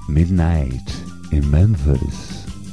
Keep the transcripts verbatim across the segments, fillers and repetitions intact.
Midnight in Memphis.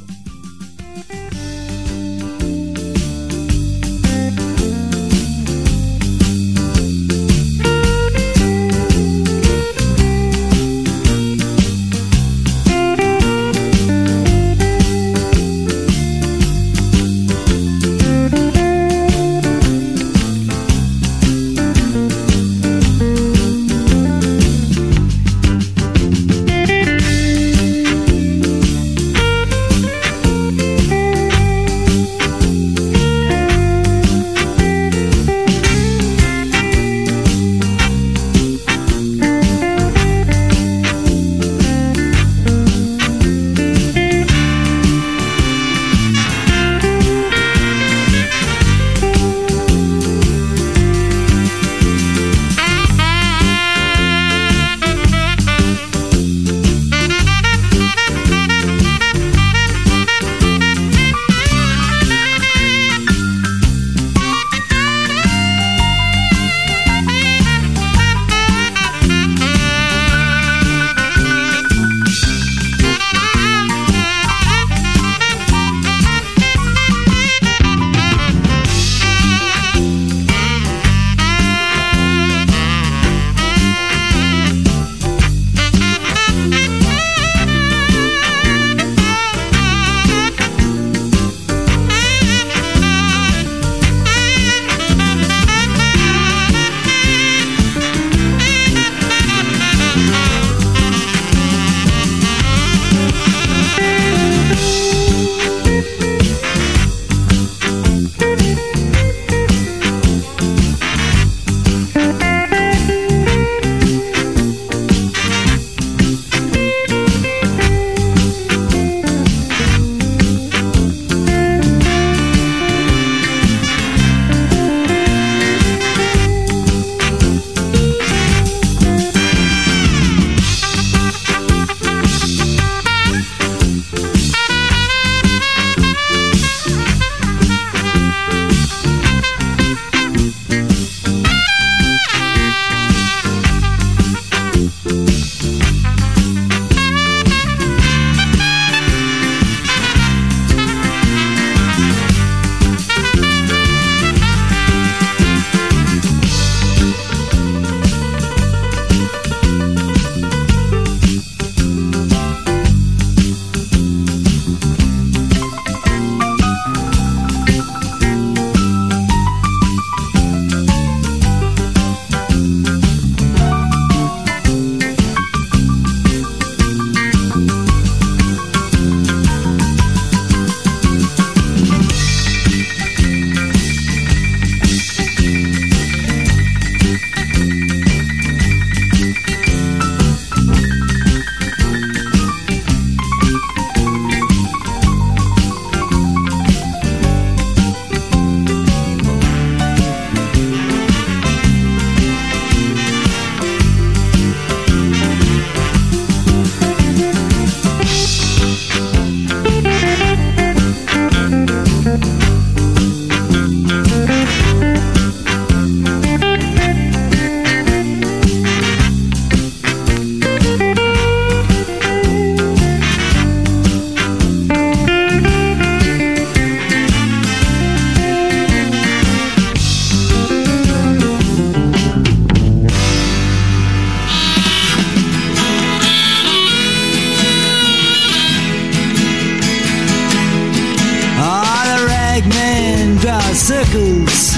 Circles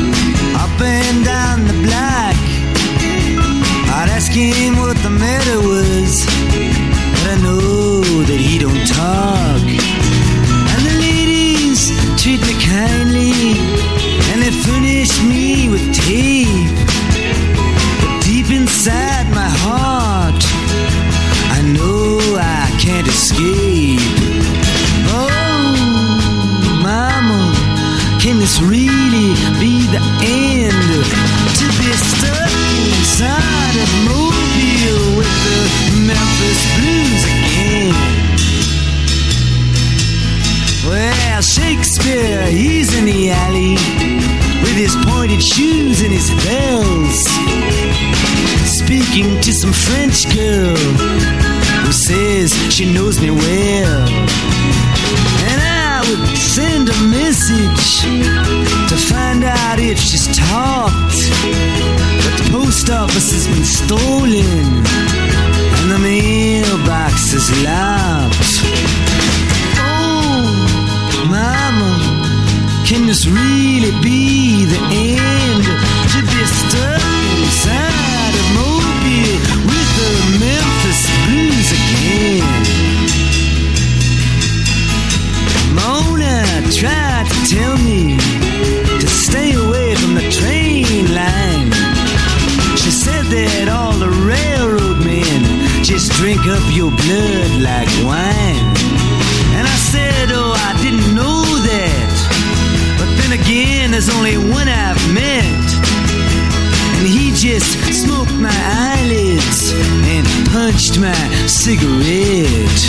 up and down the block. I'd ask him what the matter was, but I know that he don't talk. And the ladies treat me kindly, and they furnish me with tape. But deep inside my heart, I know I can't escape. Oh, mama, can this really be the end? To be stuck inside a mobile with the Memphis Blues again. Well, Shakespeare, he's in the alley with his pointed shoes and his bells, speaking to some French girl who says she knows me well. And I would send a message to find out if she's talked, but the post office has been stolen and the mailbox is locked. Oh, mama, can this really be the end? To be stuck inside a Mobile with the Memphis Blues again. Mona tried to tell me to stay away from the train line. She said that all the railroad men just drink up your blood like wine. And I said, oh, I didn't know that. But then again, there's only one I've met, and he just smoked my eyelids and punched my cigarette.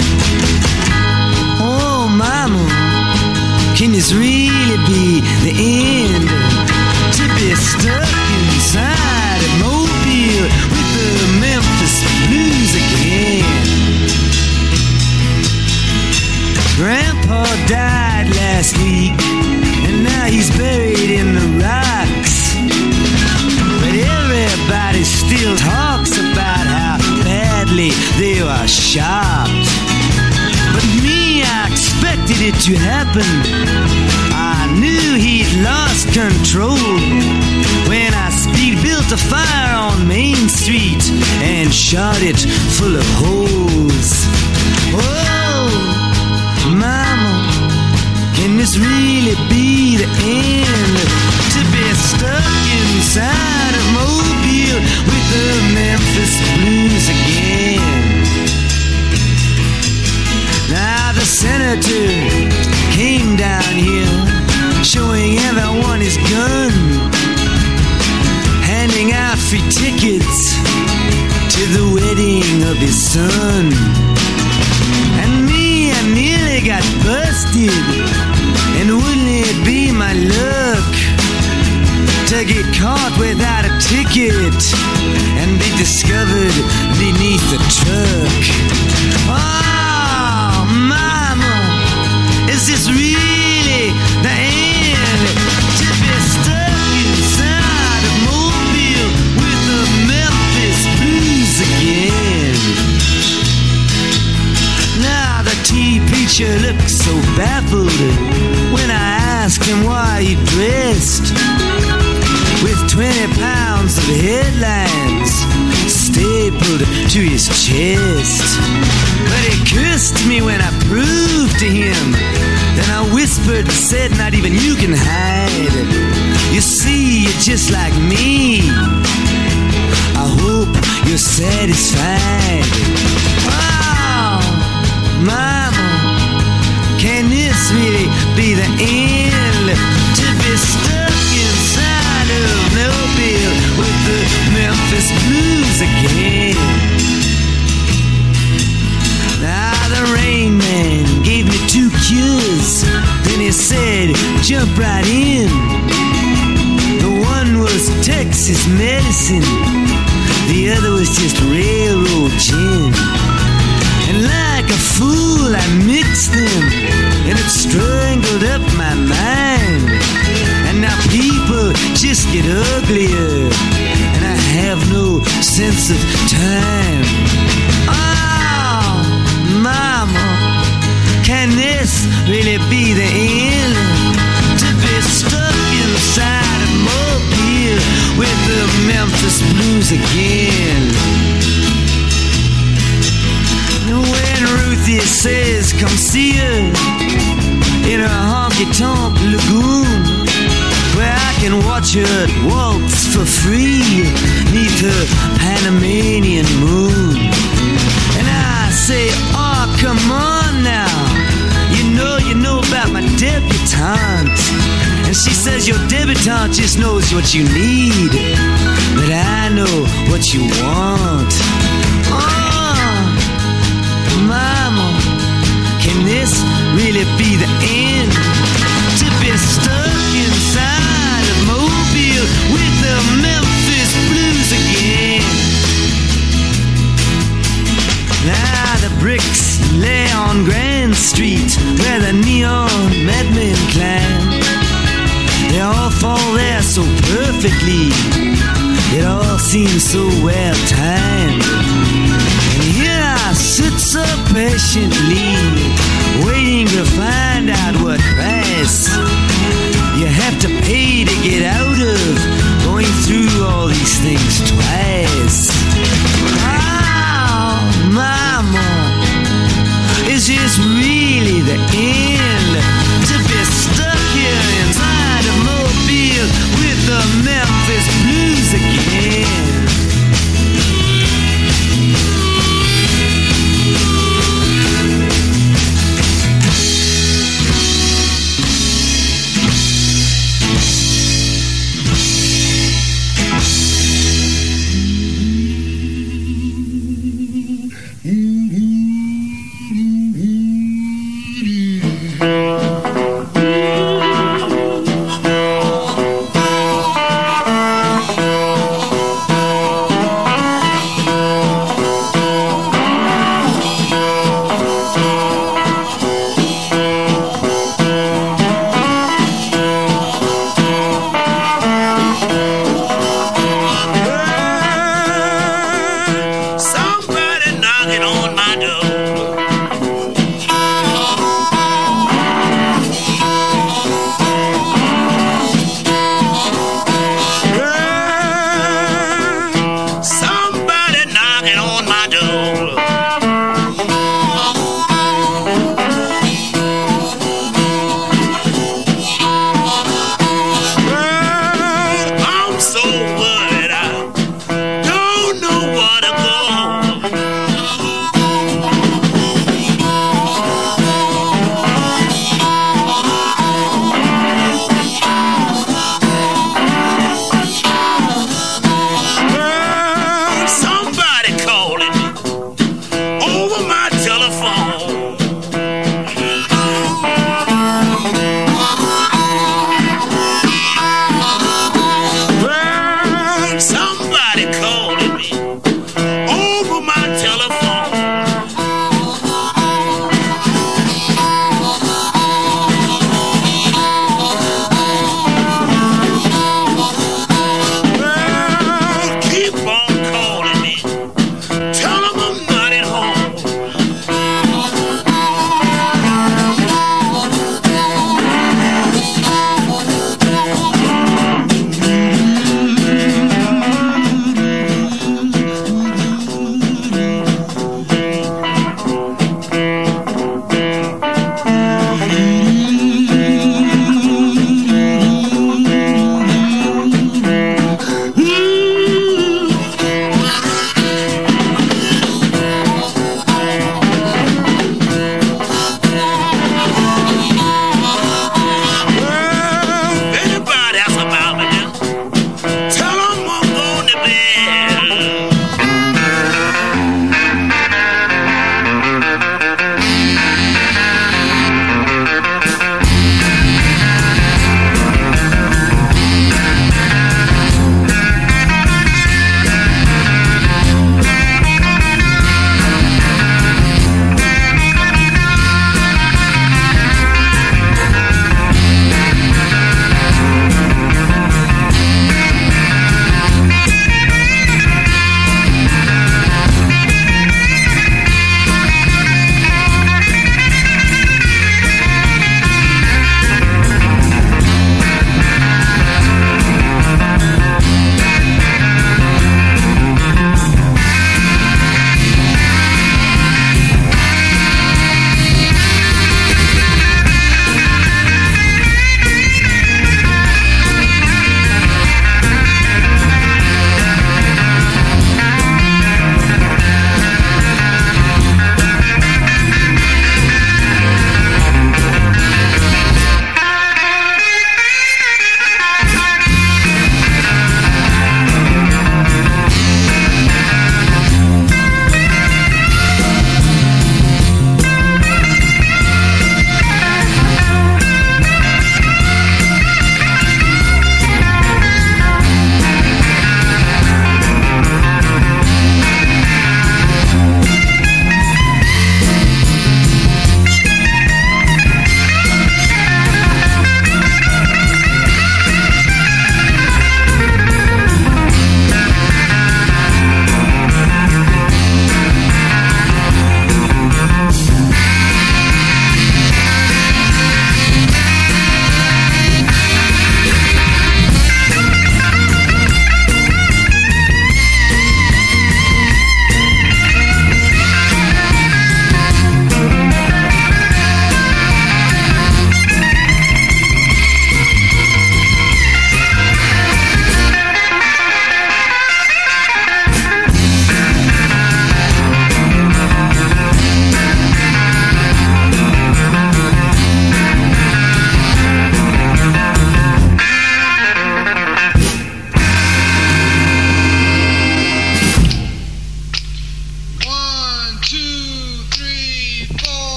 Oh, mama, can this really be the end? To be stuck inside a Mobile with the Memphis Blues again. Grandpa died last week, and now he's buried in the rocks. But everybody still talks about how badly they are shocked. But me, I expected it to happen. I knew he'd lost control when I speed built a fire on Main Street and shot it full of holes. Oh, mama, can this really be the end? To be stuck inside a Mobile with the Memphis Blues again. Now the senator came down here, showing everyone his gun, handing out free tickets to the wedding of his son. And me, I nearly got busted, and wouldn't it be my luck to get caught without a ticket and be discovered beneath the truck? Oh, mama, is this really the end? To be stuck inside a Mobile with the Memphis Blues again. Now the tea preacher looked so baffled when I asked him why he dressed with twenty pounds of headlines stapled to his chest. But he cursed me when I proved to him. Then I whispered and said, not even you can hide. You see, you're just like me. I hope you're satisfied. Oh, mama, can this really be the end? To be stuck inside of Mobile with the Memphis Blues again. Now the Rain Man gave me two cures. Then he said, jump right in. The one was Texas medicine, the other was just railroad gin. And like a fool I mixed them, and it strangled up my mind. And now people just get uglier, and I have no sense of time. Oh, mama, can this really be the end? To be stuck inside a Mobile with the Memphis Blues again. When Ruthie says come see her in her honky-tonk lagoon, where I can watch her waltz for free neath her Panamanian moon. And I say, oh, come on now, you know, you know about my debutante. And she says your debutante just knows what you need, but I know what you want. Oh, mama, can this really be the end? To be stuck inside a Mobile with the Memphis Blues again. Now fall there so perfectly. It all seems so well timed. And here I sit so patiently, waiting to find out what price you have to pay to get out of going through all these things twice. Oh, mama, is this really the end? To be stuck here inside a mobile with the Memphis Blues again.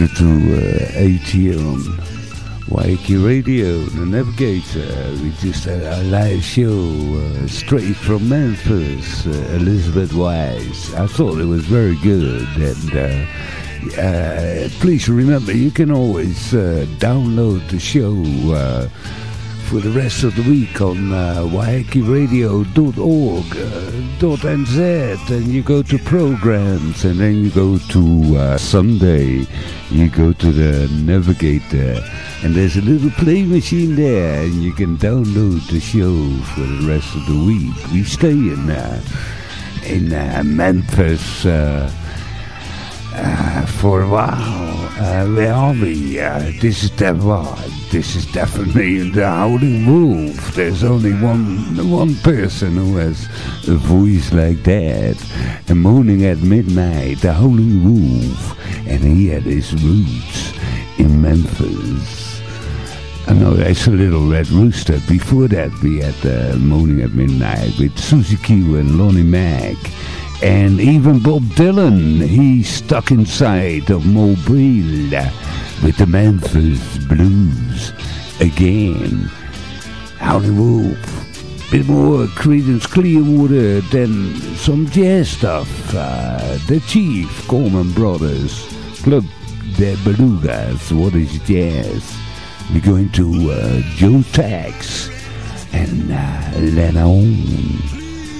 listening to uh, eight here on Waikiki Radio, the Navigator. We just had a live show uh, straight from Memphis, uh, Elizabeth Wise. I thought it was very good, and uh, uh, please remember you can always uh, download the show uh, for the rest of the week on uh, waikiki radio dot org dot n z, and you go to programs, and then you go to uh, Sunday, you go to the Navigator, and there's a little play machine there, and you can download the show for the rest of the week. We stay in uh, in uh, Memphis uh, uh, for a while. Uh, where are we? Uh, this is the well, This is definitely the Howling Wolf. There's only one one person who has a voice like that. And Moaning at Midnight, the Howling Wolf, and he had his roots in Memphis. I know there's a Little Red Rooster. Before that, we had uh, Moaning at Midnight with Susie Q and Lonnie Mac. And even Bob Dylan, he's stuck inside of Mobile with the Memphis Blues again. Howling Wolf, bit more Creedence Clearwater than some jazz stuff. Uh, the Chief, Coleman Brothers, Club de Belugas, what is jazz? We're going to uh, Joe Tex and uh, Lennon.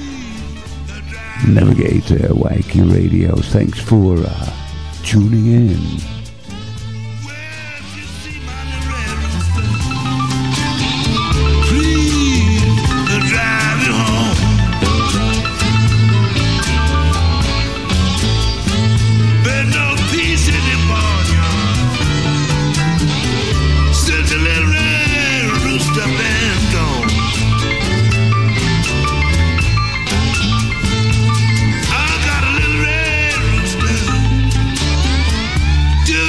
Navigator, Waikiki Radio. Thanks for uh, tuning in. Do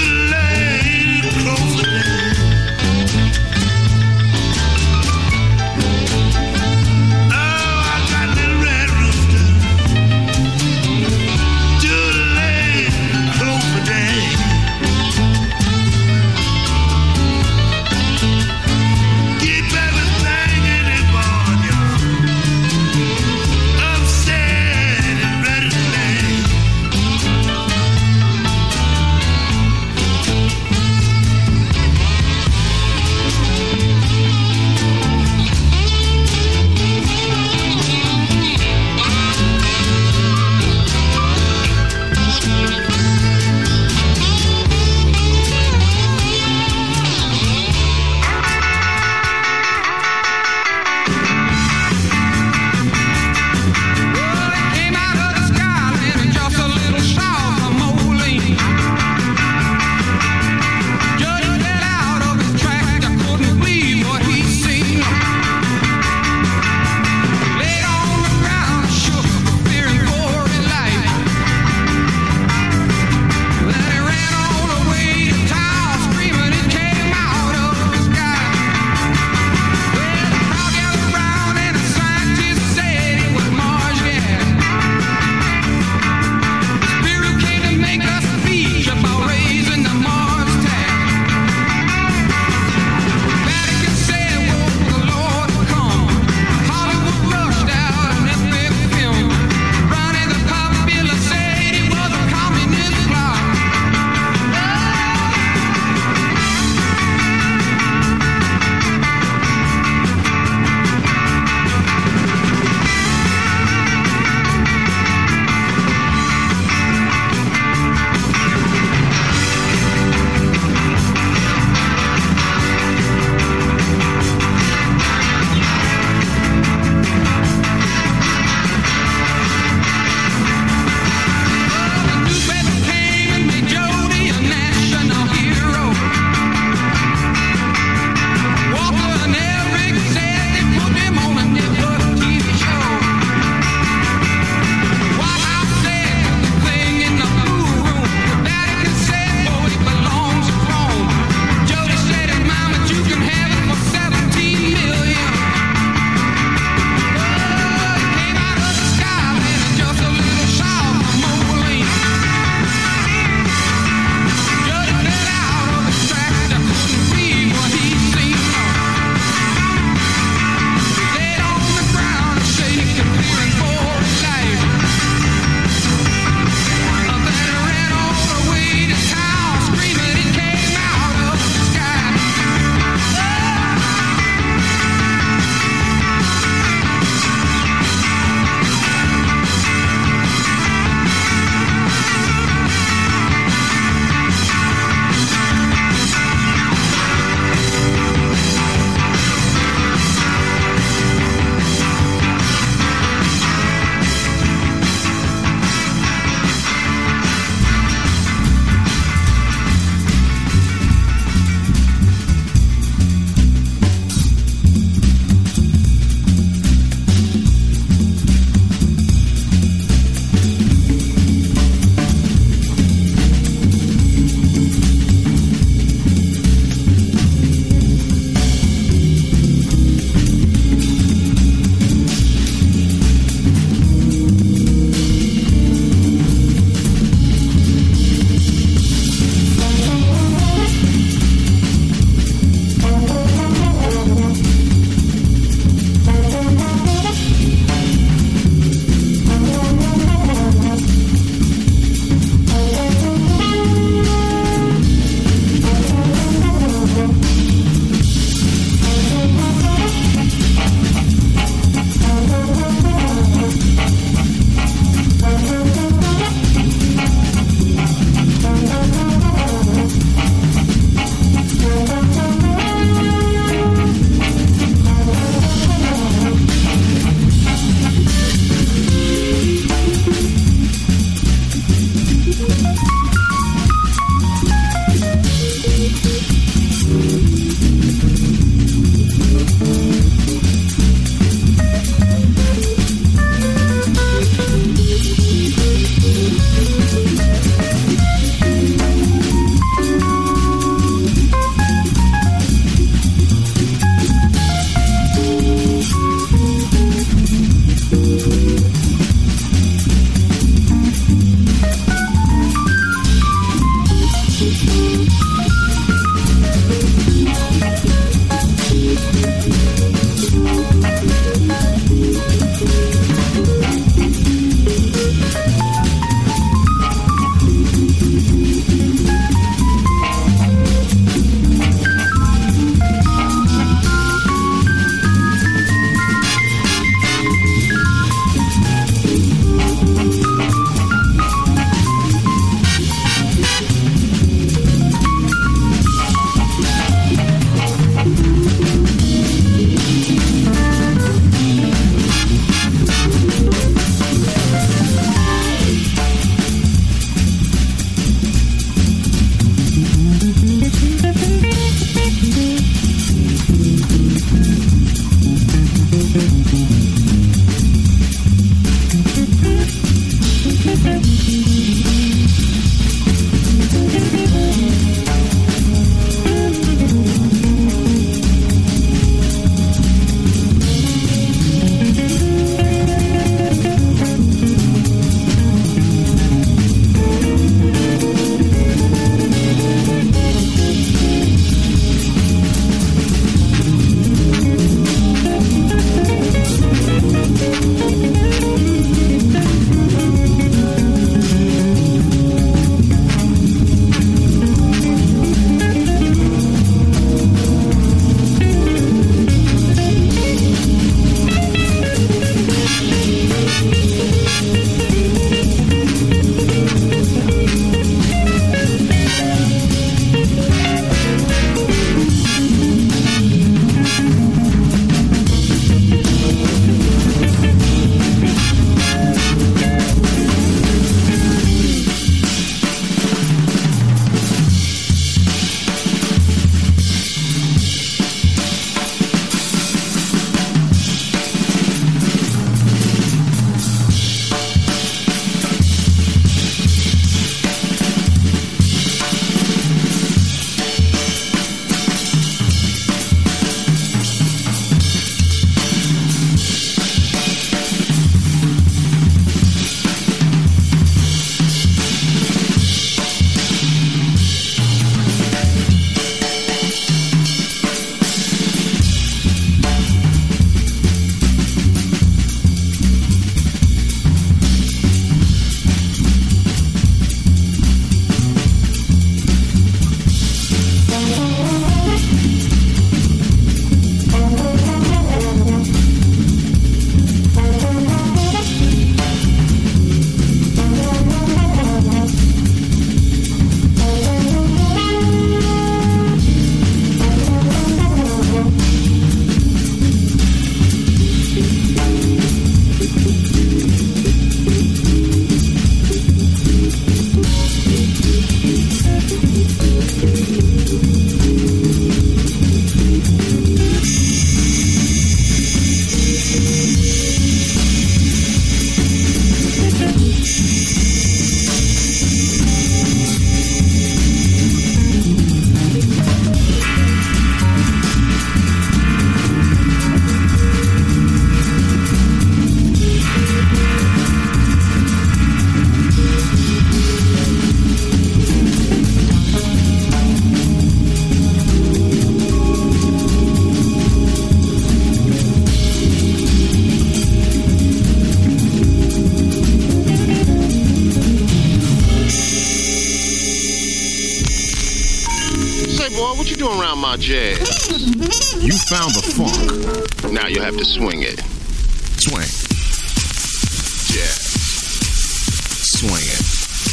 Ah, Jazz. You found the funk. Now you have to swing it. Swing. Jazz. Swing it.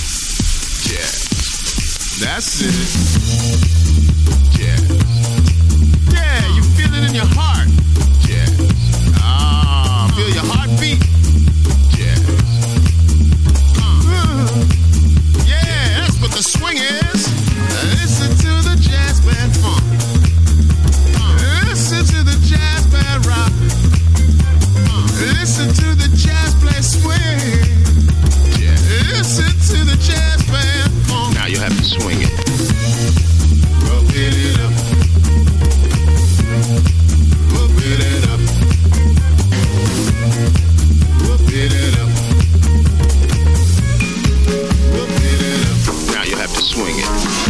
Jazz. That's it. Jazz. Yeah, you feel it in your heart. Jazz. Ah, feel your heartbeat. Jazz. Uh. Yeah, that's what the swing is. Listen to the jazz band funk. Listen to the jazz band rock. Listen to the jazz play swing. Listen to the jazz band funk. Now you have to swing it. Rub it up. Rub it up. Rub it up. Rub it up. Now you have to swing it.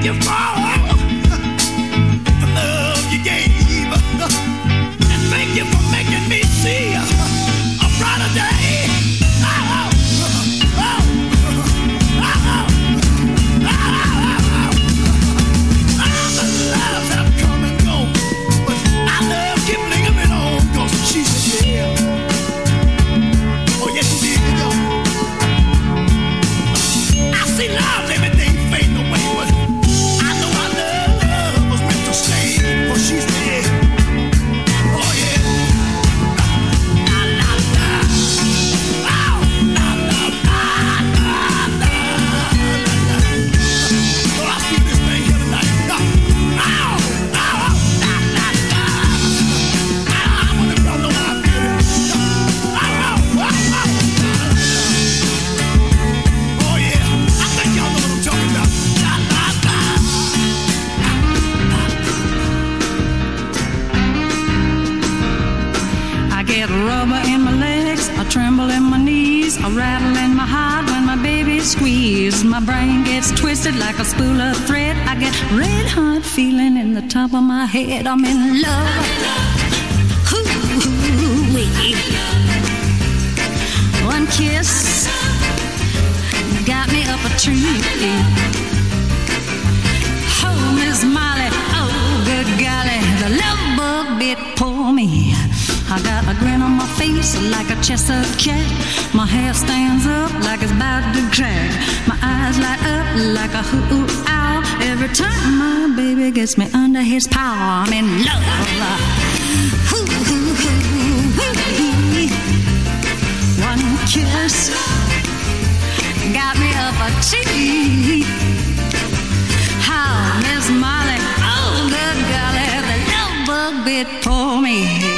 you for the love you gave, and thank you for making me see a brighter day. Oh, oh, oh, oh, oh, oh. The lives have come and gone, but I love keep lingering on, 'cause she's here. Oh yes, she did, yo. I see love, everything fading away, but I know our love was meant to stay, 'cause she's there. Oh yeah. La la la. Oh, la la la la la la. Oh, I feel this thing here tonight. Oh, oh, oh, la la la. I want to know how I feel it. Oh, oh, oh, oh. Oh yeah, I think y'all know what I'm talking about. La la la. I get rubber in my legs, I tremble in my knees, I rattle in my heart when my baby squeezes. My brain gets twisted like a spool of thread. I get red hot feeling in the top of my head. I'm in love. Ooh-wee. One kiss got me up a tree. Oh, Miss Molly, oh, good golly, the love bug bit poor me. I got a grin on my face like a chestnut cat. My hair stands up like it's about to crack. My eyes light up like a hoo owl. Every time my baby gets me under his power, I'm in love. Hoo-hoo-hoo-hoo-hoo. One kiss got me up a tree. How, Miss Molly, oh, good golly, the love bug bit for me.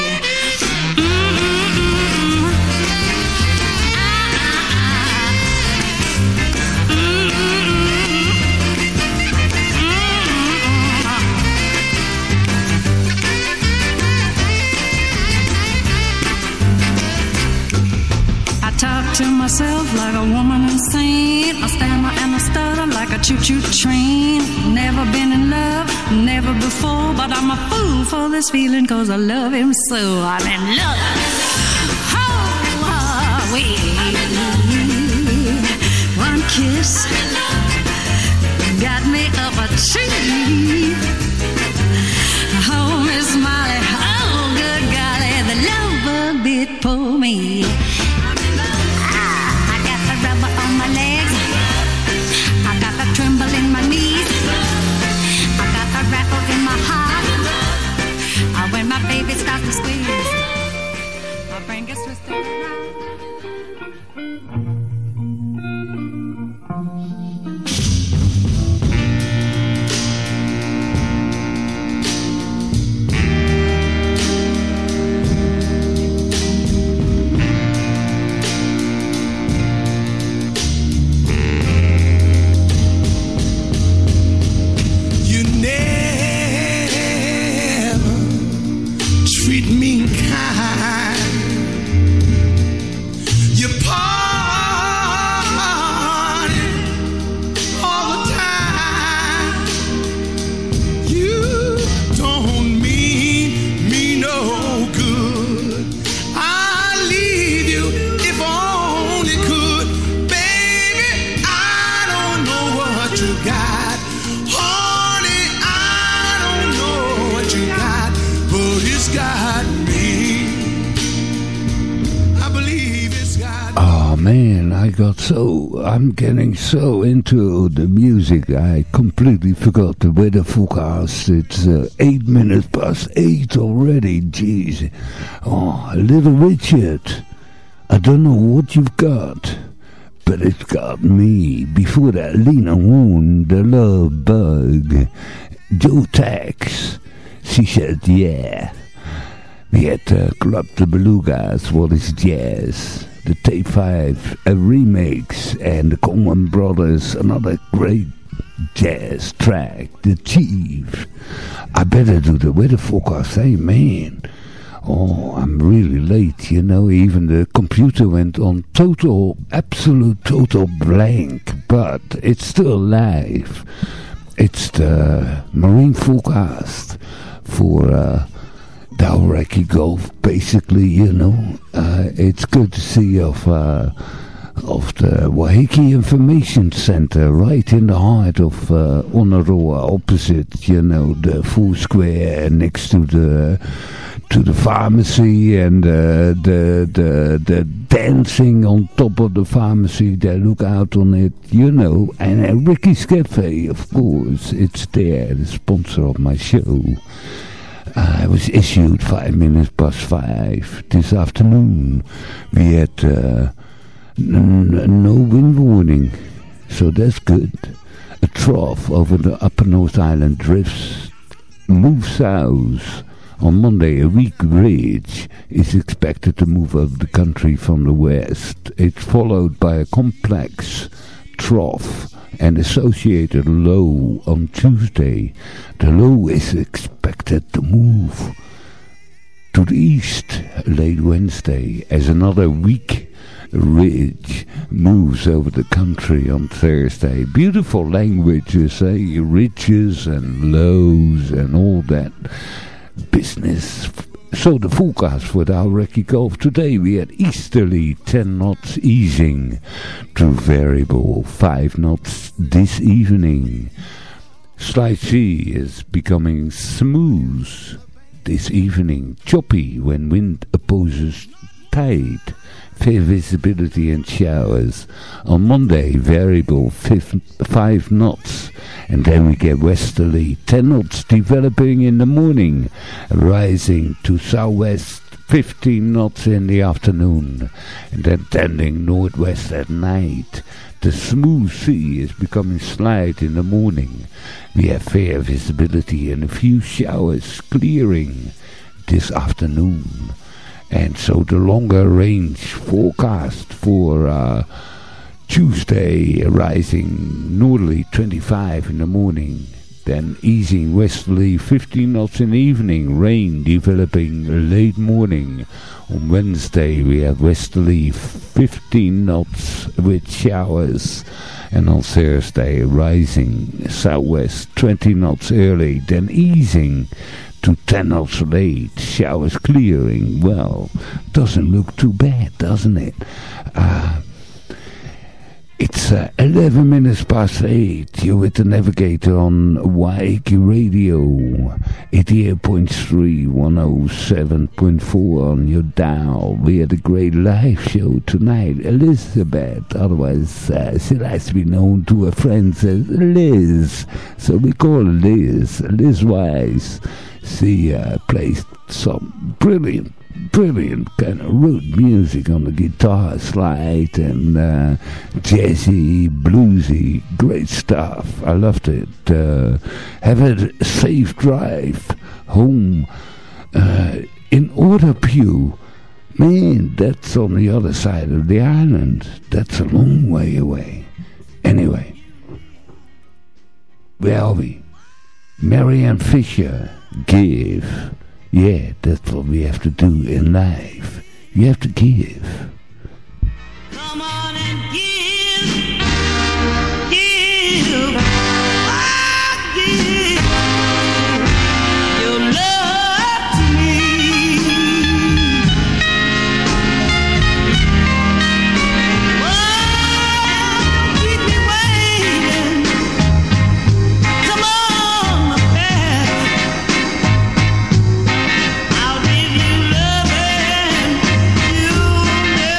To myself like a woman insane. I stammer and I stutter like a choo-choo train. Never been in love, never before, but I'm a fool for this feeling, 'cause I love him so. I'm in love. Oh, oh, wait. One kiss got me up a tree. Oh, Miss Molly, oh, good golly, the love bug bit for me. Rubber on my legs, I got the tremble in my knees, I got the rattle in my heart. Uh, when my baby starts to squeeze, my brain gets twisted around. Man, I got so, I'm getting so into the music, I completely forgot the weather forecast. It's uh, eight minutes past eight already, jeez. Oh, Little Richard, I don't know what you've got, but it's got me. Before that, Lena Horne, The Love Bug, Joe Tex, she said, yeah. We had uh, Club the Belugas, What is Jazz? The Tape five, a remix, and the Coleman Brothers, another great jazz track, The Chief. I better do the weather forecast, hey man. Oh, I'm really late, you know, even the computer went on total, absolute total blank, but it's still live. it's the marine forecast for uh, the Aoraki Gulf. Basically, you know, uh, it's good to see of uh, of the Waiheke Information Center, right in the heart of uh, Onaroa, opposite, you know, the Four Square, next to the to the pharmacy, and uh, the the the dancing on top of the pharmacy. They look out on it, you know, and uh, Ricky's Cafe, of course, it's there, the sponsor of my show. Uh, it was issued five minutes past five this afternoon. We had uh, n- no wind warning, so that's good. A trough over the Upper North Island drifts moves south. On Monday, a weak ridge is expected to move over the country from the west. It's followed by a complex trough and associated low on Tuesday. The low is expected to move to the east late Wednesday as another weak ridge moves over the country on Thursday. Beautiful languages, eh? Ridges and lows and all that business. So the forecast for the Aoraki Gulf today, we had easterly ten knots easing to variable five knots this evening. Slight sea is becoming smooth this evening, choppy when wind opposes tide. Fair visibility and showers. On Monday, variable five, five knots. And then we get westerly ten knots developing in the morning, rising to southwest fifteen knots in the afternoon, and then tending northwest at night. The smooth sea is becoming slight in the morning. We have fair visibility and a few showers clearing this afternoon. And so the longer range forecast for uh, Tuesday, rising northerly twenty-five in the morning, then easing westerly fifteen knots in the evening, rain developing late morning. On Wednesday we have westerly fifteen knots with showers, and on Thursday rising southwest twenty knots early, then easing to ten knots late, showers clearing. Well, doesn't look too bad, doesn't it? Uh, it's uh, eleven minutes past eight. You're with the Navigator on Waiheke Radio, eighty-eight point three, one oh seven point four on your dial. We had a great live show tonight. Elizabeth, otherwise uh, she likes to be known to her friends as Liz, so we call her Liz, Liz Wise. She uh, plays some brilliant, brilliant kind of root music on the guitar slide, and uh, jazzy, bluesy, great stuff. I loved it. Uh, have a safe drive home uh, in Otterpew. Man, that's on the other side of the island. That's a long way away. Anyway, where are we? Marianne Fisher. Give. Yeah, that's what we have to do in life. You have to give. Come on and give. Give. Oh, give your love to me. Oh, keep me waiting. Come on, my baby. I'll give you loving you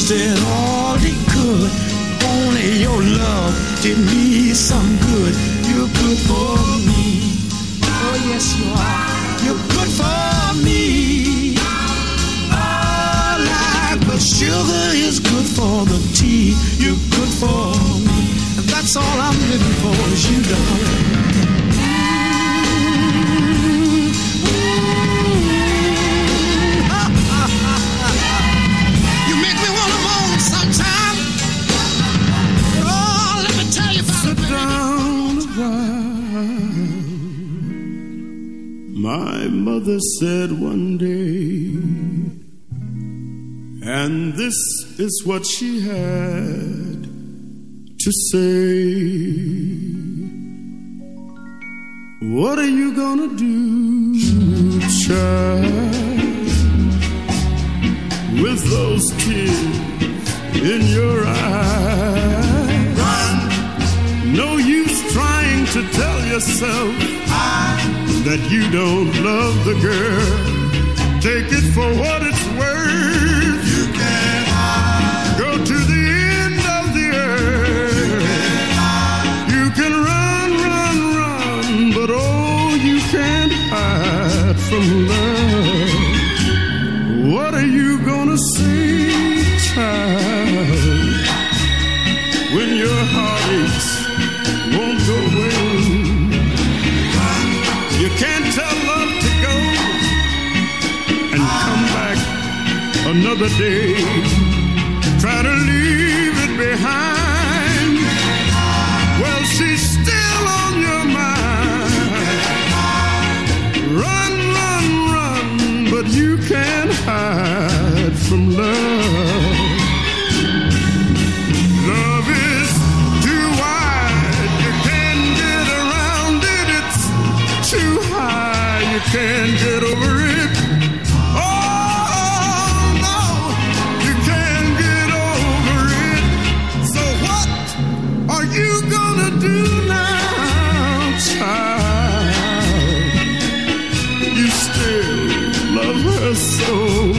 did all he could. Only your love did me some good. You're good for me. Oh, yes, you are. You're good for me. Oh, like the sugar is good for the tea. You're good for me. And that's all I'm living for is you, darling. My mother said one day, and this is what she had to say: what are you gonna do, child, with those tears in your eyes? Run. No use trying to tell yourself that you don't love the girl. Take it for what it's worth. You can hide. Go to the end of the earth. You can, you can run, run, run, but oh, you can't hide from love. What are you gonna say, child, when your heart aches, won't go away? You can't tell love to go and come back another day. Try to leave it behind. Well, she's still on your mind. Run, run, run, but you can't hide from love. Love is too wide. You can't get around it. It's too high, you can't get over it. Oh, no, you can't get over it. So what are you gonna do now, child? You still love her so.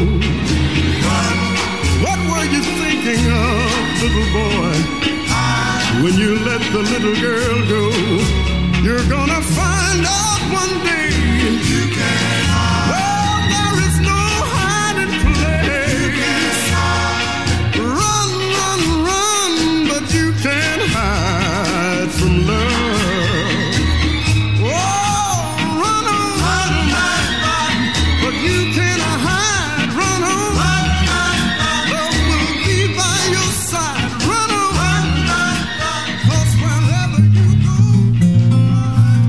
What were you thinking of, little boy, when you let the little girl go? You're gonna find out one day. You can hide. Well, there is no hiding place. You can hide. Run, run, run, but you can't hide from love. Oh, run on, run, run, run, but you can't hide. Run on, run, run, run. Love will be by your side. Run on, run, run, run, 'cause wherever you go.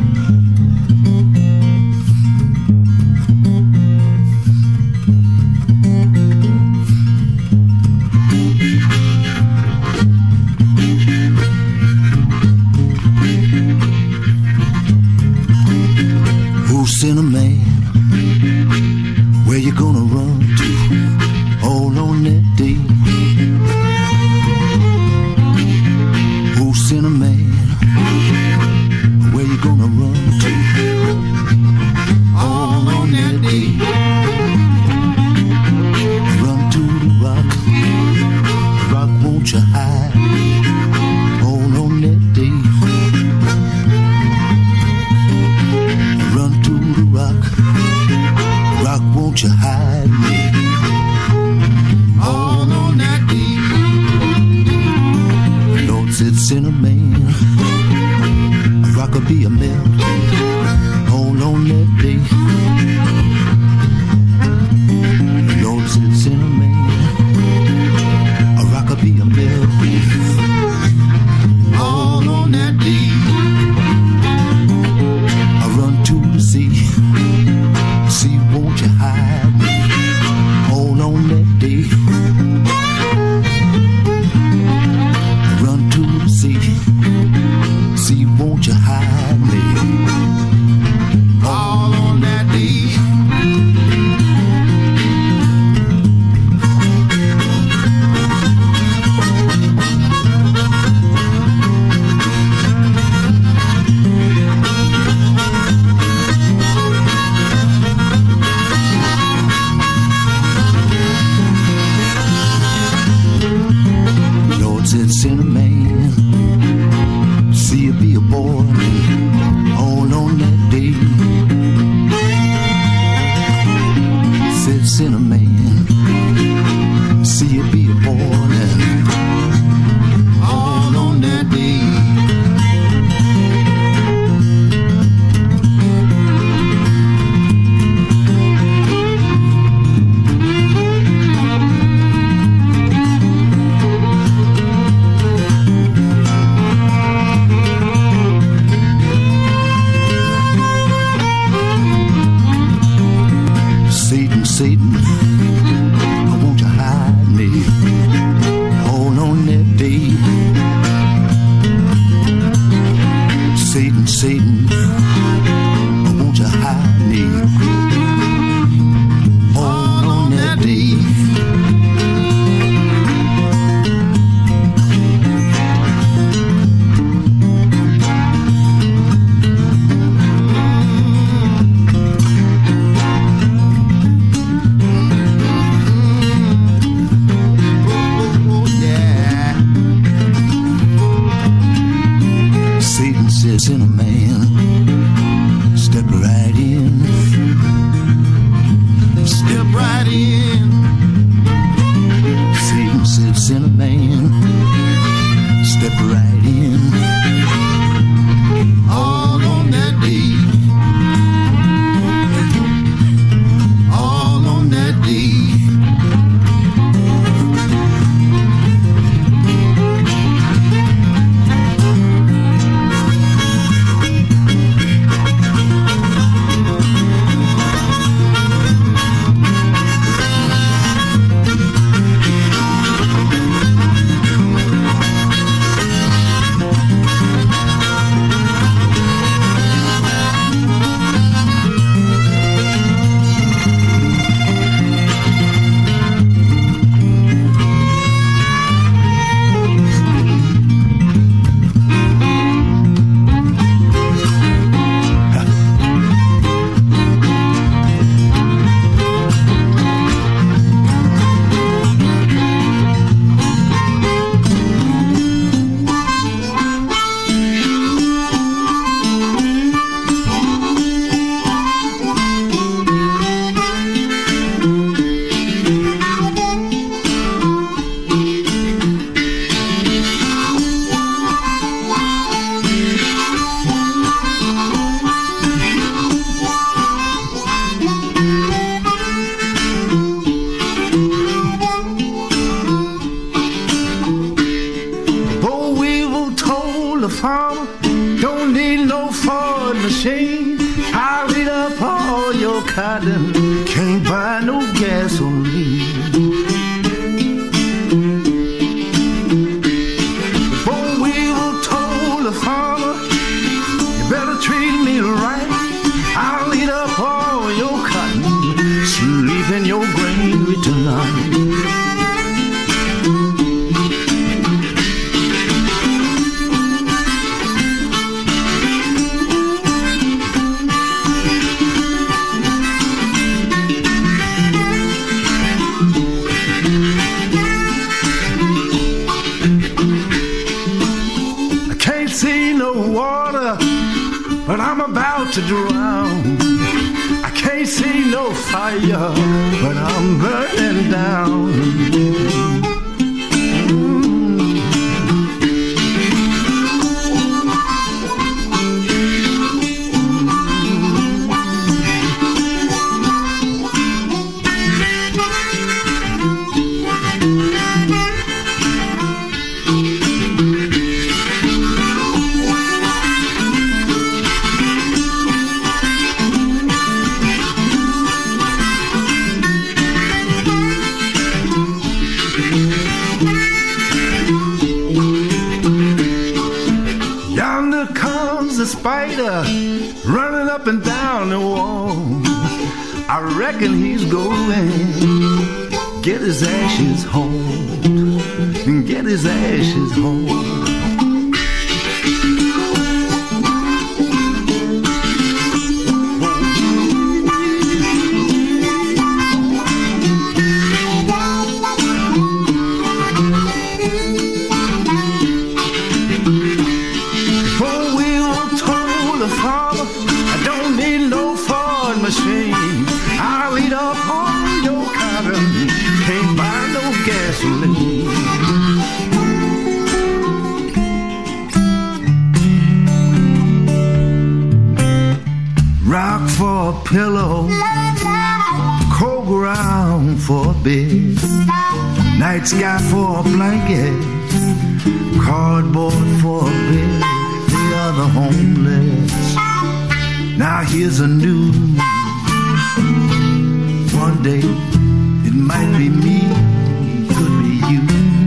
man. See it be a boiling all on that day. Satan, Satan, I want you hide me all on that day. Satan, Satan, I want you hide me all on that day. In a man, step right in, step right in. Satan sits in a man, step right in, all on that day, all on that day. Don't need no Ford machine. I'll eat up all your cotton. Can't buy no gasoline. The boll weevil told the farmer, you better treat me right. I'll eat up all your cotton. Sleep in your granary tonight. But I'm about to drown. I can't see no fire, but I'm burning down. The spider running up and down the wall. I reckon he's going get his ashes home and get his ashes home. I'll eat up all your cotton. pillow, cold ground for a bed, night sky for a blanket, cardboard for a bed. They are the homeless. Now here's a news. One day it might be me, could be you.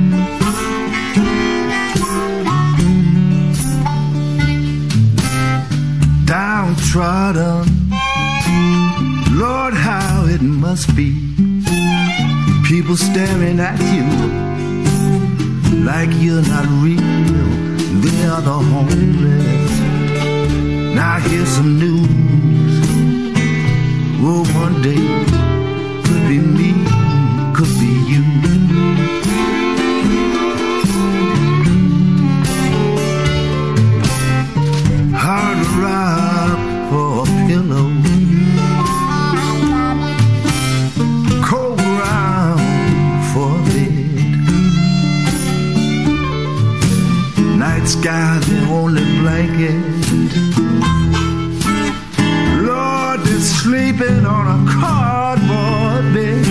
Downtrodden, Lord, how it must be. People staring at you like you're not real. They are the homeless. Now here's some news. Oh, one day could be me, could be you. Hard rock for a pillow, cold ground for a bed, night sky the only blanket. Lord, they're sleeping on a cardboard bed.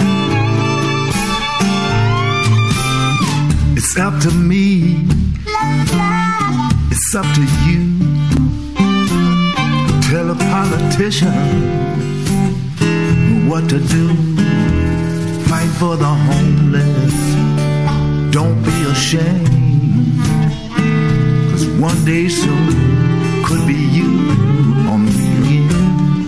It's up to me, it's up to you. Tell a politician what to do. Fight for the homeless. Don't be ashamed, 'cause one day soon could be you or me again.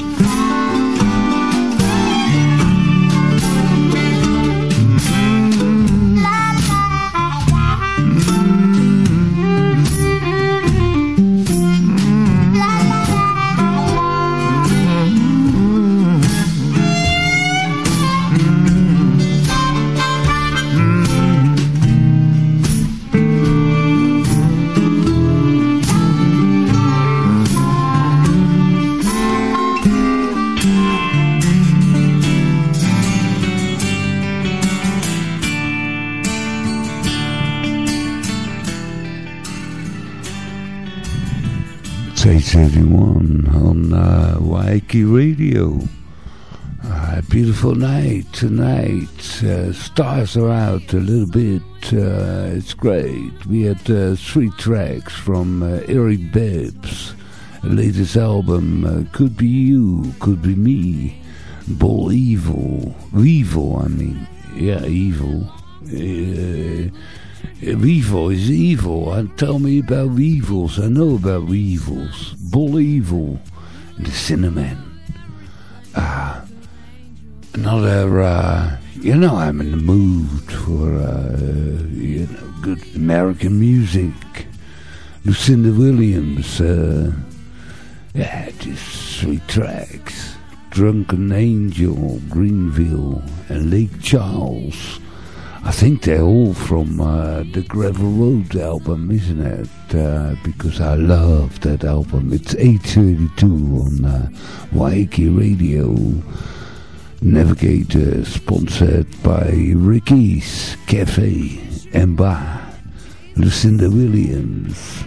eight thirty-one on uh, Waikiki Radio. Uh, beautiful night tonight. Uh, stars are out a little bit. Uh, it's great. We had uh, three tracks from uh, Eric Bibbs' latest album. Uh, Could Be You, Could Be Me. Bull Evil. Evil, I mean. Yeah, evil. Uh, Evil is evil. And tell me about weevils. I know about weevils. Bull Evil. And the Cinnamon. Uh, another, uh, you know, I'm in the mood for, uh, you know, good American music. Lucinda Williams. Uh, yeah, just three tracks. Drunken Angel, Greenville, and Lake Charles. I think they're all from uh, the Gravel Road album, isn't it? Uh, because I love that album. It's eight thirty-two on uh, Waikiki Radio. Navigator, sponsored by Ricky's Cafe and Bar. Lucinda Williams.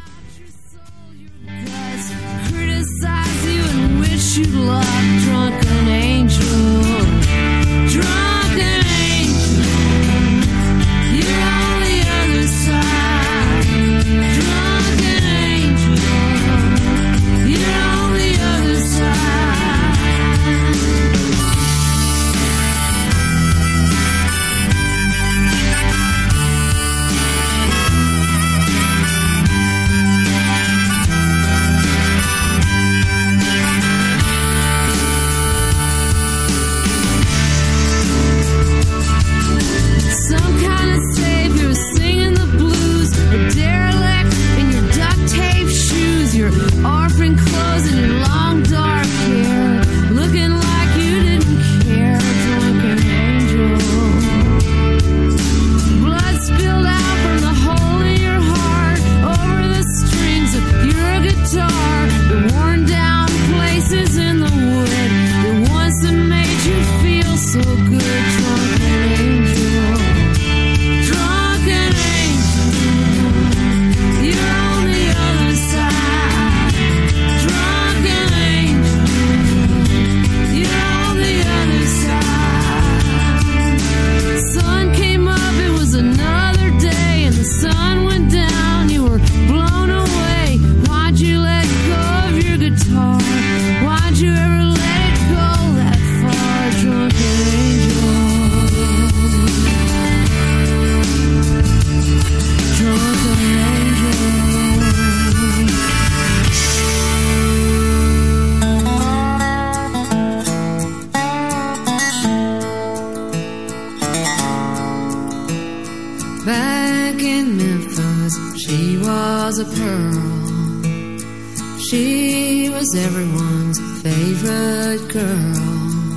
Criticize you and wish you luck, drunken angel. Drunken angel, you're on the other side. Drunken angel, you're on the other side. was a pearl. She was everyone's favorite girl.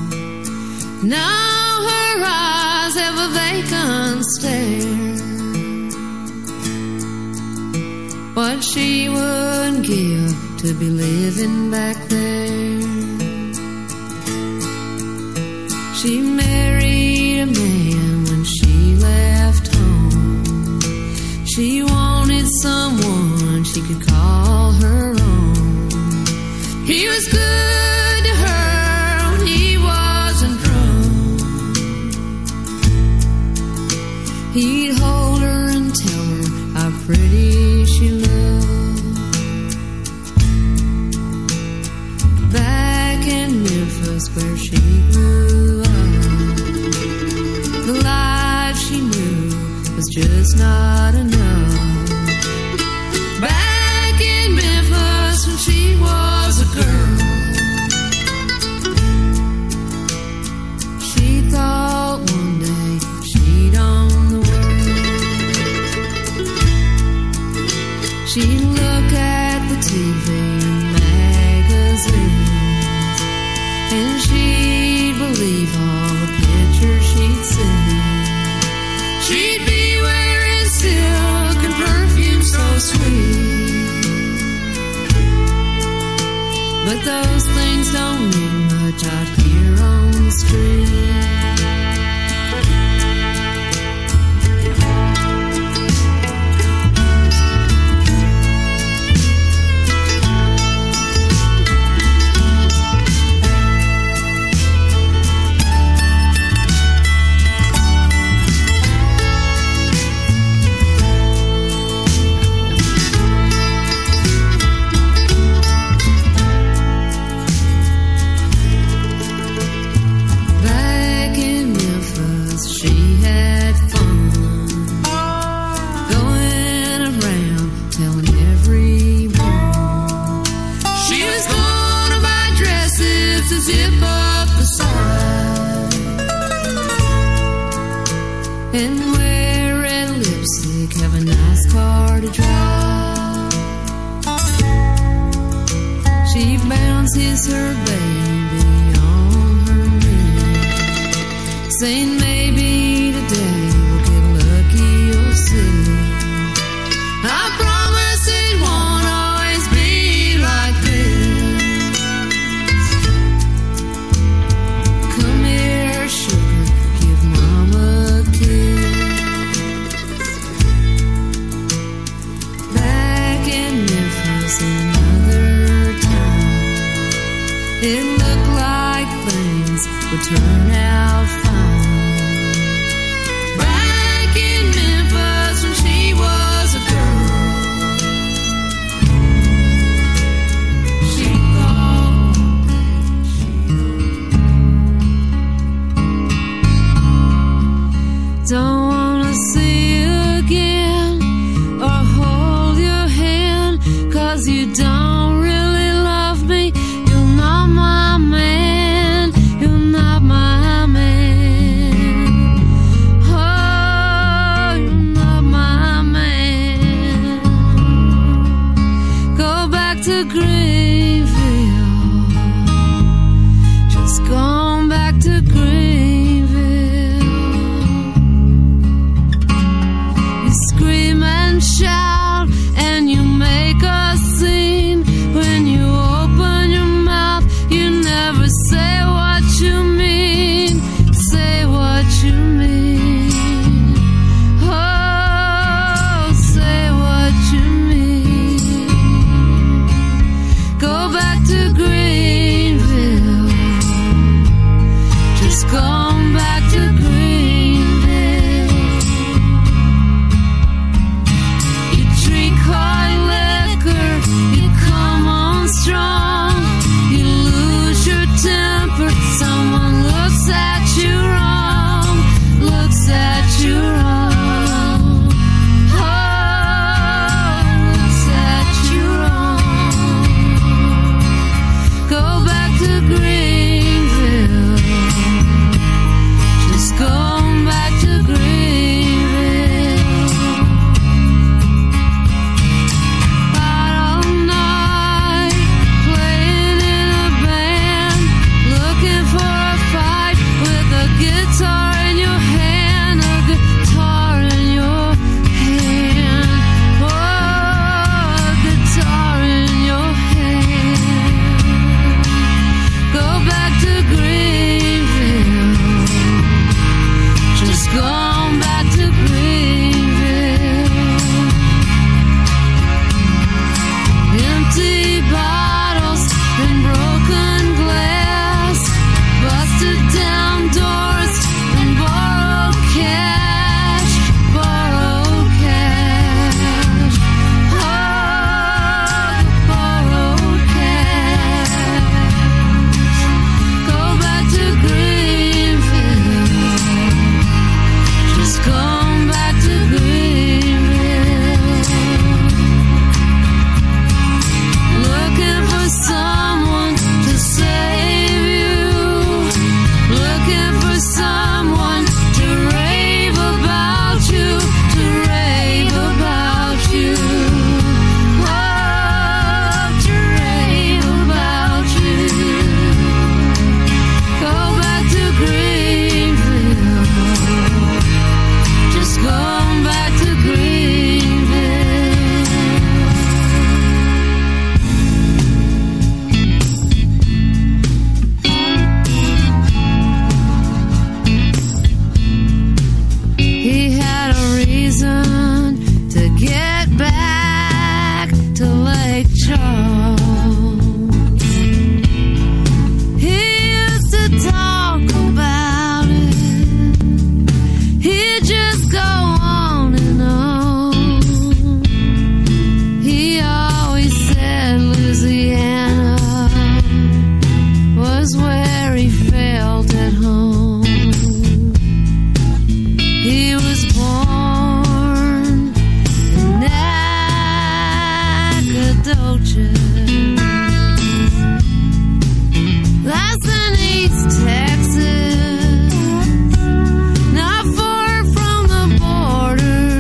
Now her eyes have a vacant stare. What she would give to be living back there. She married a man when she left home. She wanted someone she could call her own. He was good to her when he wasn't drunk. He'd hold her and tell her how pretty she looked. Back in Memphis where she grew up, the life she knew was just not enough. Back in Memphis when she was a girl, she thought one day she'd own the world. She'd look at the T V and magazines, and she'd believe all the pictures she'd seen. She'd be wearing silk and perfume so sweet, but those things don't mean much out here on the street. Zip up the side and wear red lipstick, have a nice car to drive. She bounces her baby on her knee, saying maybe today we'll get lucky, you'll see. I promise it won't always be like this. It looked like things would turn out fine. Back in Memphis when she was a girl, she thought she'd don't wanna see you again or hold your hand, 'cause you don't really love me. Just gone back to Greenville. just gone back to Greenville. Empty bottles and broken glass, busted down doors and borrowed cash, borrowed cash, oh, borrowed cash. Go back to Greenville, just come back to Greenville. Looking for someone to save you, looking for someone to rave about you, to rave about you, oh, to rave about you. Go back to Greenville, just come back to Greenville. He had a reason to get back to Lake Charles. He used to talk about it. He'd just go on and on. He always said Louisiana was where he felt at home. He was born in Nacogdoches. That's in East Texas, not far from the border.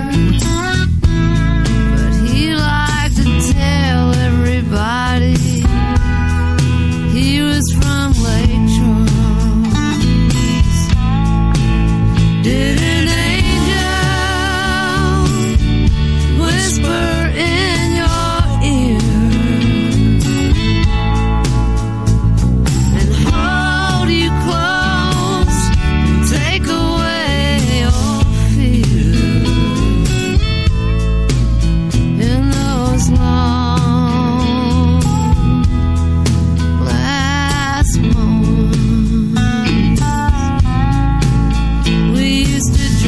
But he liked to tell everybody he was from Lake Charles. Did an angel whisper in your ear and hold you close and take away your fear in those long last moments? We used to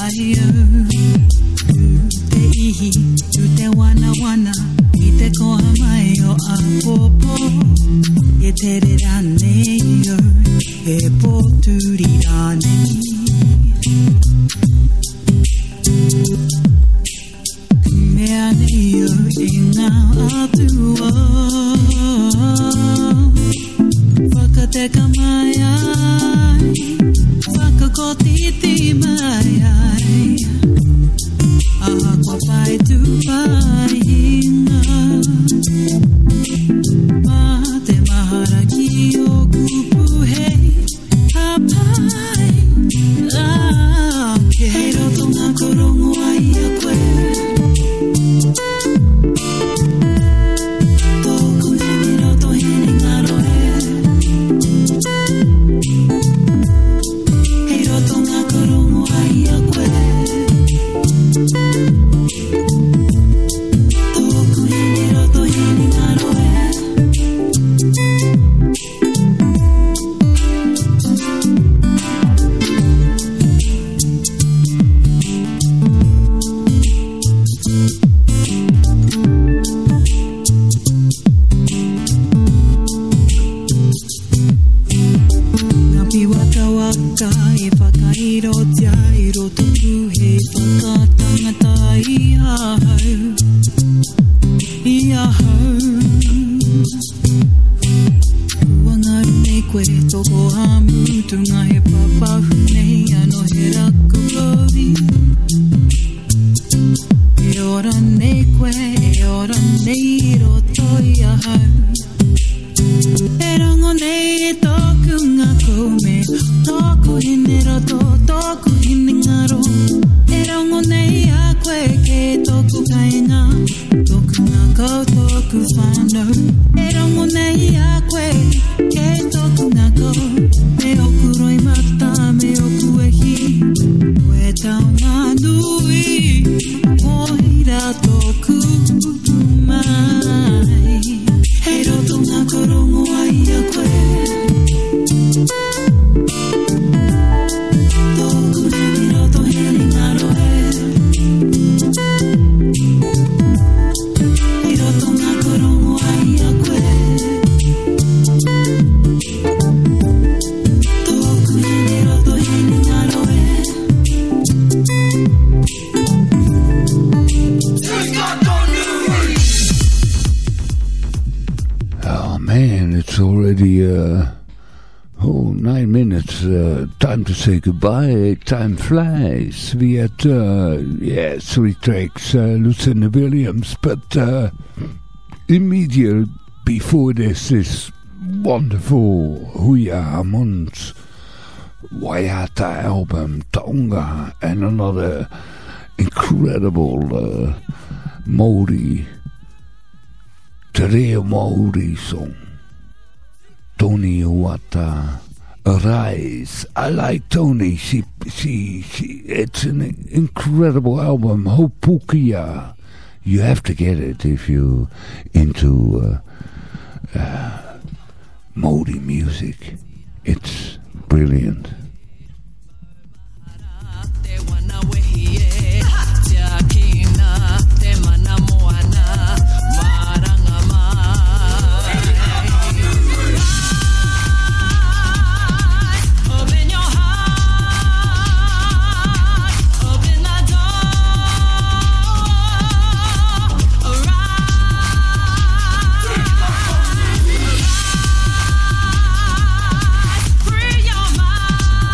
Te ihi, tu te wana wana, I te koha mai o a popo. E te re ranei o, e poturi ranei. Mea nei o, e ngā atua. Whakateka mai ai, whakakotiti mai ai. Aha kwa pai tu pai hinga. Ma te mahara ki o kupu hei hapai. Ah, ke hei roto ngā korongo ai a koe. Tōku heni roto heni ngā rohe. Hei roto ngā korongo ai a koe. To say goodbye, time flies. We had, uh, yeah, three tracks, uh, Lucinda Williams, but uh, immediately before this, this wonderful Huya Hammond's Waiata album, Tonga, and another incredible uh, Maori, Te Reo Maori song, Tony Iwata. Arise. I like Tony. She, she, she. It's an incredible album. Hopukia. You have to get it if you're into uh, uh, Maori music. It's brilliant. Free your mind.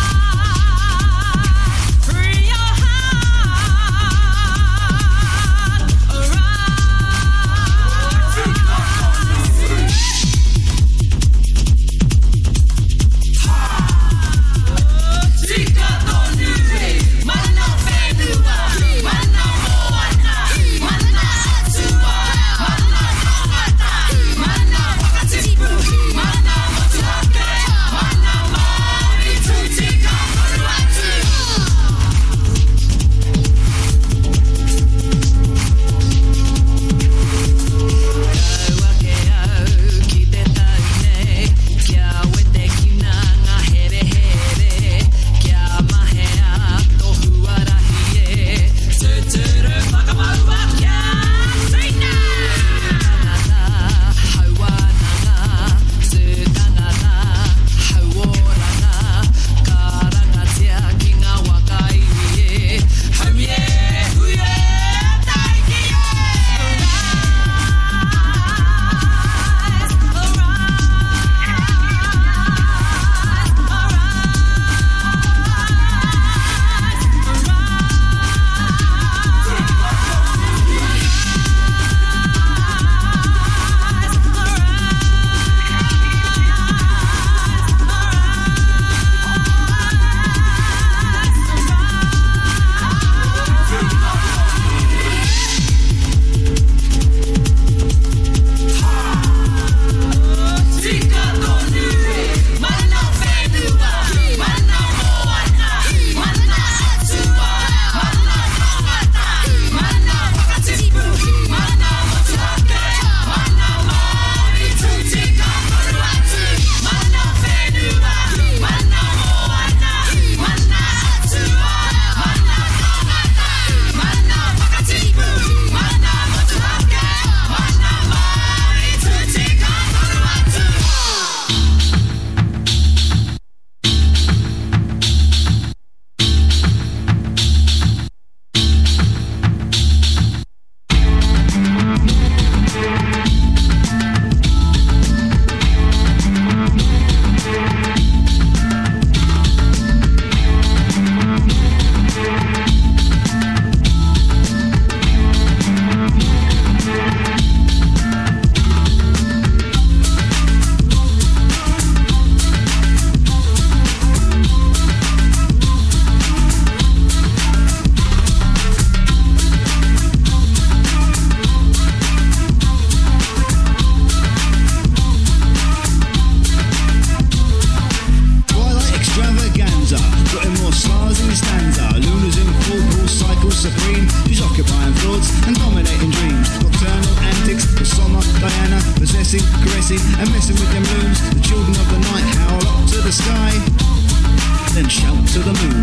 supreme. She's occupying thoughts and dominating dreams. Nocturnal antics, the summer, Diana, possessing, caressing, and messing with them looms. The children of the night howl up to the sky, then shout to the moon.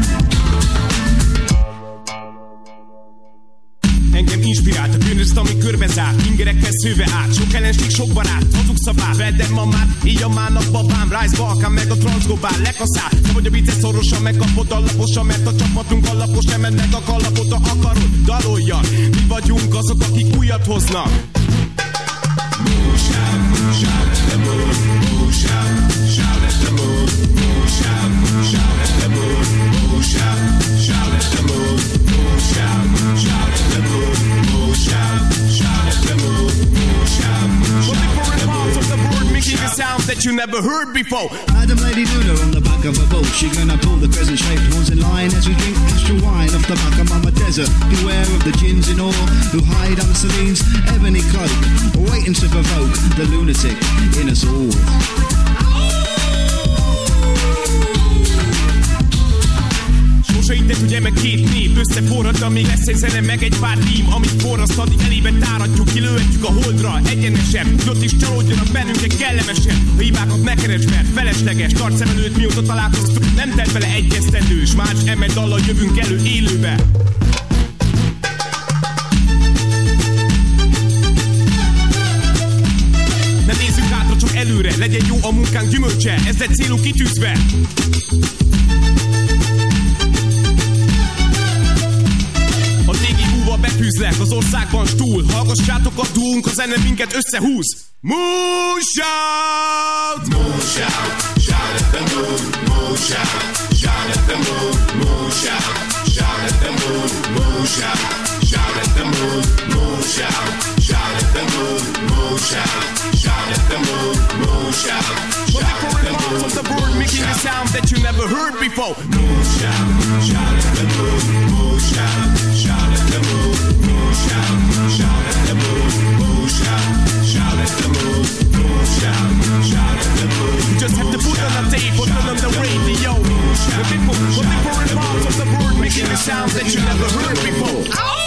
Engem inspirált a bűnözt, ami körbe zárt. Ingerekkel szőve át, sok ellenség, sok barát. Hazug szabát, veddem mamát, így a mának babám. Rise Balkán, meg a transzgobál, lekaszál. Te vagy a vicces szorosan, megkapod alaposan. Mert a csapatunk alapos, nem ennek a kalapot, ha akarod, daloljan. Mi vagyunk azok, akik újat hoznak. Move, shout, shout at the moon. Move, shout, shout at the moon. Move, shout, shout at the moon. Move, shout, shout at the moon. Move, shout, shout at the moon. Move, shout, shout at the moon. Move, shout, shout at the moon. Of the bird making a sound that you never heard before. Madam Lady Luna on the back of a boat. She gonna pull the crescent-shaped horns in line as we drink extra wine off the back of Mama Desert. Beware of the gins in ore who hide under Celine's ebony cloak, waiting to provoke the lunatic in us all. Sose hitted, hogy eme két nép összeforrad, amíg lesz egy zene, meg egy pár rím, amit forraszt, addig elébe táradjuk, kilőhetjük a holdra, egyenesebb, ott is csalódjanak bennünket kellemesebb. A hibákat ne keresd, mert felesleges, tart szem előtt, mióta találkoztunk, nem tett bele egy esztendős, más eme dallal jövünk elő élőbe. Ne nézzük hátra, csak előre, legyen jó a munkánk gyümölcse, ez lett célunk kitűzve. A té gé u-val befűzlek az országban stúl. Hallgassátok a dúunk, a zene minket összehúz. Moon shout! Moon shout, shout at the moon. Moon shout, shout at the moon. Moon shout, shout at the moon. Moon shout, shout at the moon. Moon shout, shout at the moon. Moon shout, shout at the moon. Moon shout, shout at the moon. Of the bird making a sound that you never heard before. Moon shout, shout at the moon. Moon shout, shout at the moon. Moon shout, shout at the moon. Moon shout, shout at the moon. Moon shout, shout at the moon. You just have to put on the tape or turn on the radio. The people, the people in palms of the bird making a sound that you never heard before.